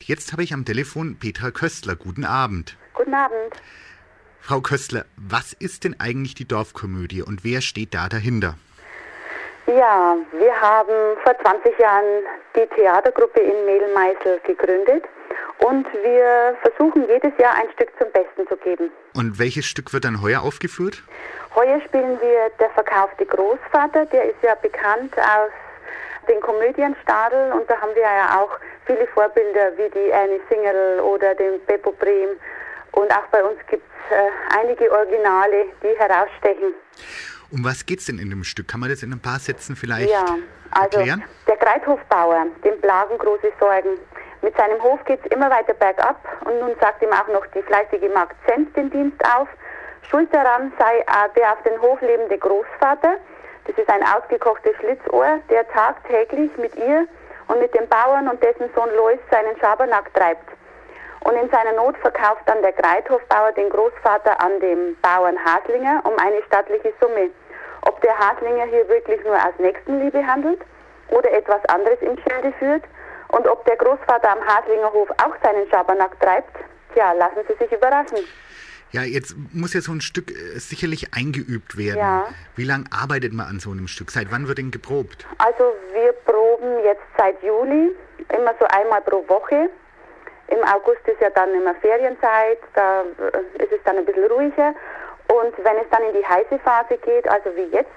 Jetzt habe ich am Telefon Petra Köstler. Guten Abend. Guten Abend. Frau Köstler, was ist denn eigentlich die Dorfkomödie und wer steht da dahinter? Ja, wir haben vor 20 Jahren die Theatergruppe in Mehlmeißel gegründet und wir versuchen jedes Jahr ein Stück zum Besten zu geben. Und welches Stück wird dann heuer aufgeführt? Heuer spielen wir Der verkaufte Großvater, der ist ja bekannt aus den Komödien Stadl und da haben wir ja auch viele Vorbilder wie die Ernie Singerl oder den Beppo Brehm und auch bei uns gibt es einige Originale, die herausstechen. Um was geht's denn in dem Stück? Kann man das in ein paar Sätzen vielleicht erklären? Der Greithofbauer, dem plagen große Sorgen. Mit seinem Hof geht's immer weiter bergab und nun sagt ihm auch noch die fleißige Magd Zenz den Dienst auf. Schuld daran sei der auf den Hof lebende Großvater. Das ist ein ausgekochtes Schlitzohr, der tagtäglich mit ihr und mit dem Bauern und dessen Sohn Lois seinen Schabernack treibt. Und in seiner Not verkauft dann der Greithofbauer den Großvater an den Bauern Haslinger um eine stattliche Summe. Ob der Haslinger hier wirklich nur aus Nächstenliebe handelt oder etwas anderes im Schilde führt und ob der Großvater am Haslingerhof auch seinen Schabernack treibt, tja, lassen Sie sich überraschen. Ja, jetzt muss ja so ein Stück sicherlich eingeübt werden. Ja. Wie lange arbeitet man an so einem Stück? Seit wann wird denn geprobt? Also wir proben jetzt seit Juli, immer so einmal pro Woche. Im August ist ja dann immer Ferienzeit, da ist es dann ein bisschen ruhiger. Und wenn es dann in die heiße Phase geht, also wie jetzt,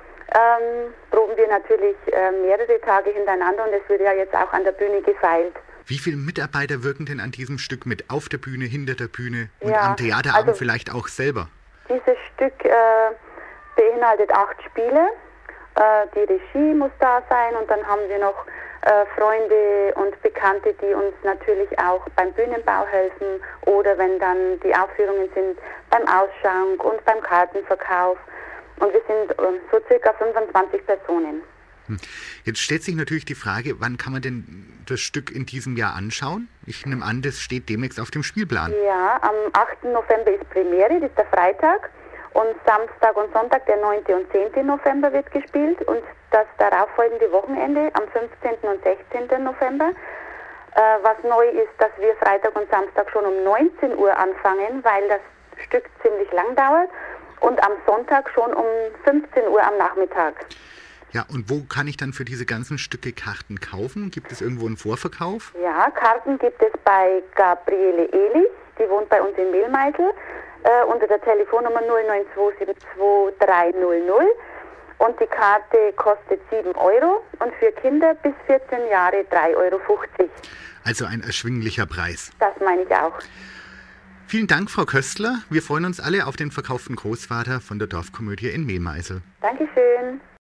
proben wir natürlich mehrere Tage hintereinander und es wird ja jetzt auch an der Bühne gefeilt. Wie viele Mitarbeiter wirken denn an diesem Stück mit? Auf der Bühne, hinter der Bühne und am Theaterabend vielleicht auch selber? Dieses Stück beinhaltet 8 Spiele. Die Regie muss da sein und dann haben wir noch Freunde und Bekannte, die uns natürlich auch beim Bühnenbau helfen oder wenn dann die Aufführungen sind, beim Ausschank und beim Kartenverkauf. Und wir sind so circa 25 Personen. Jetzt stellt sich natürlich die Frage, wann kann man denn das Stück in diesem Jahr anschauen? Ich nehme an, das steht demnächst auf dem Spielplan. Ja, am 8. November ist Premiere, das ist der Freitag. Und Samstag und Sonntag, der 9. und 10. November wird gespielt. Und das darauffolgende Wochenende am 15. und 16. November. Was neu ist, dass wir Freitag und Samstag schon um 19 Uhr anfangen, weil das Stück ziemlich lang dauert. Und am Sonntag schon um 15 Uhr am Nachmittag. Ja, und wo kann ich dann für diese ganzen Stücke Karten kaufen? Gibt es irgendwo einen Vorverkauf? Ja, Karten gibt es bei Gabriele Ehlich, die wohnt bei uns in Mehlmeißel, unter der Telefonnummer 092722300. Und die Karte kostet 7 € und für Kinder bis 14 Jahre 3,50 €. Also ein erschwinglicher Preis. Das meine ich auch. Vielen Dank, Frau Köstler. Wir freuen uns alle auf den verkauften Großvater von der Dorfkomödie in Mehlmeißel. Dankeschön.